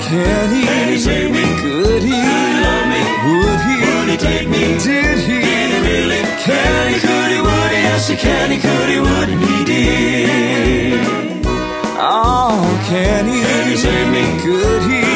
Can he? Can he save me? Could he? Could he love me? Would he? Would he take me? Did he? Did he really? Can he? Could he? Would he? Yes, he can. He could. He would, and he did. Oh, can he? Can he save me? Could he?